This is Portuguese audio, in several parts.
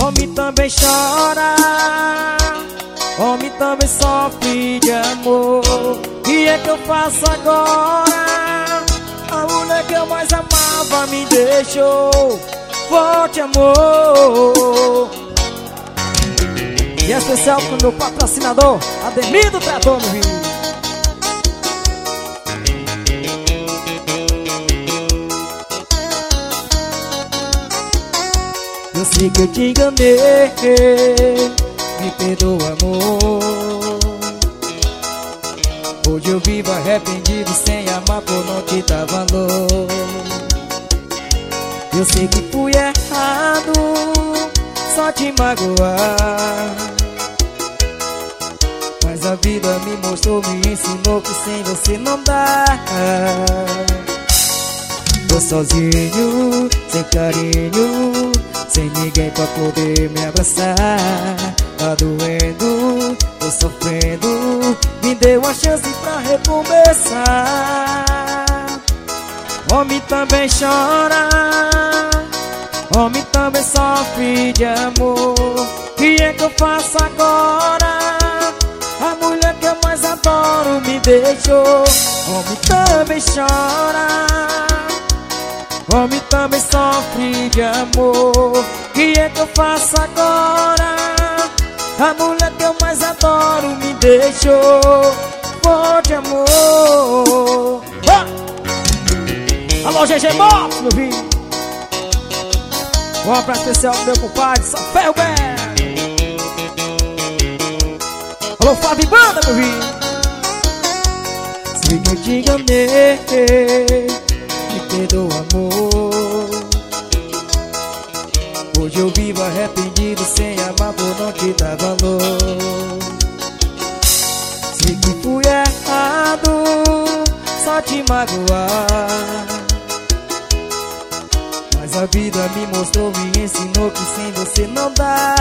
Homem também chora, homem também sofre de amor. E é que eu faço agora? A mulher que eu mais amava me deixou. Forte amor. E é especial pro meu patrocinador Ademir do Trator no Rio. Eu sei que eu te enganei, me perdoa, amor. Hoje eu vivo arrependido, sem amar por não te dar valor. Eu sei que fui errado, só te magoar. Mas a vida me mostrou, me ensinou que sem você não dá. Tô sozinho, sem carinho, sem ninguém pra poder me abraçar. Tá doendo, tô sofrendo, me dê uma chance pra recomeçar. Homem também chora, homem também sofre de amor. E é que eu faço agora? A mulher que eu mais adoro me deixou. Homem também chora, homem também sofre de amor. E é que eu faço agora? A mulher que eu mais adoro me deixou. Forte amor. Alô, GG Motos, meu filho. Um abraço especial pro meu compadre, Safé Roberto. Alô, Fábio Banda, meu filho. Sei que eu te enganei, me perdoa, amor. Hoje eu vivo arrependido, sem amar por não te dar valor. Sei que fui errado, só te magoar. Mas a vida me mostrou, me ensinou que sem você não dá.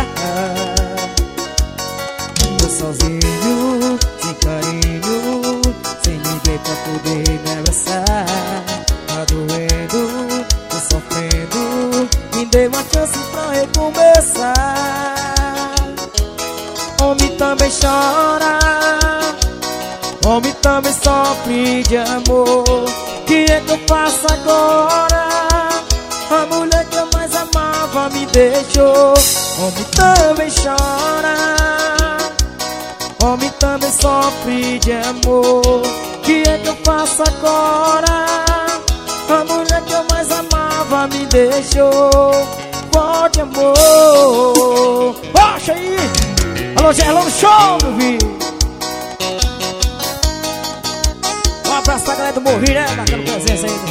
Tô sozinho, sem carinho, sem ninguém pra poder me abraçar. Tá doendo, tô sofrendo, me dê uma chance pra recomeçar. Homem também chora, homem também sofre de amor. Que é que eu faço agora? A mulher que eu mais amava me deixou. Homem também chora, homem também sofre de amor. Que é que eu faço agora? A mulher que eu mais amava me deixou. Forte amor. Baixa aí. Alô, Gerlão Show, meu filho. Um abraço pra galera do Morri, né? Marcando presença aí.